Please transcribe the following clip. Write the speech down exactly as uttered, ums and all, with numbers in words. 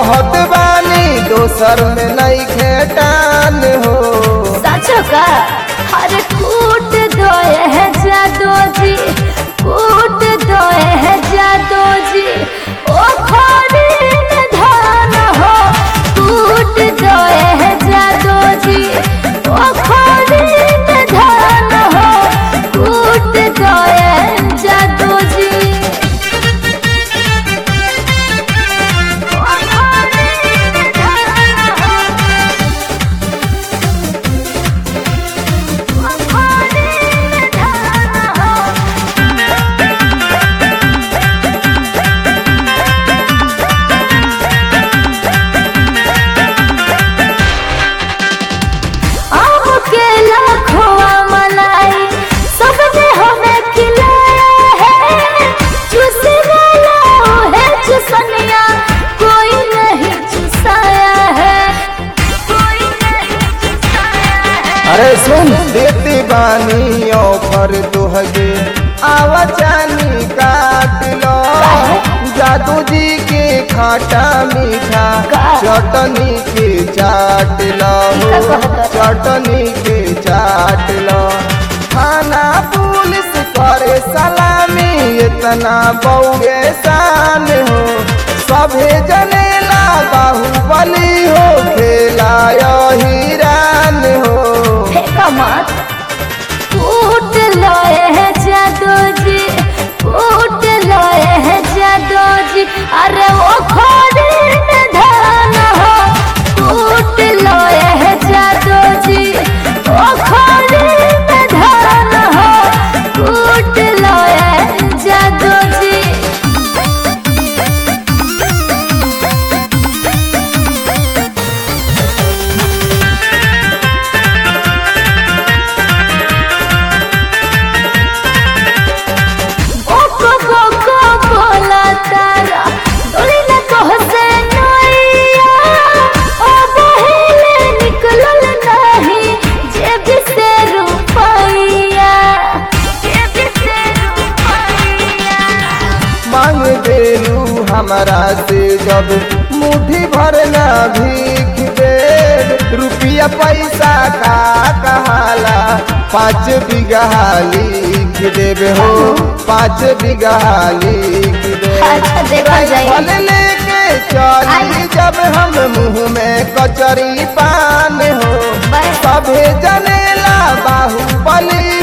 कहत बानी दोसर में नहीं खेटान हो। सचो का हर कूट दोए है जादो जी, कूट दोए है जादो जी, ओ खोड़ी में धान हो। कूट दोए है जादो जी, ओ खोड़ी में धान हो। कूट दोए जादो जी, कोई नहीं चुसाया है, कोई नहीं चुसाया है। अरे सुन देती बानी ऑफर तुहगे आवा चानी काट लो। जादू जी के खाटा मीठा चटनी के चाट लो, चटनी के चाट लो। थाना पुलिस करे सलामी इतना बउए शान हो। सभे जनेला बाहुबली हो, खेला हीरान हो। मत कूट लोए है जादो जी, कूट लोए है जादो जी, अरे वो खोड़ी में धान हो। कूट लोए है जादो जी, वो खोड़ी में धान हो। कूट लोए जादो जी, मांग देलू हमरा से जब मुट्ठी भरना भीख दे। रुपया पैसा का कहाला पाँच बीघा लिख देवे हो, पाँच बीघा लिख दे। अच्छा देखा जाए फल लेके चली जब हम मुँह में कचरी पान हो। सभे जनेला बाहुबली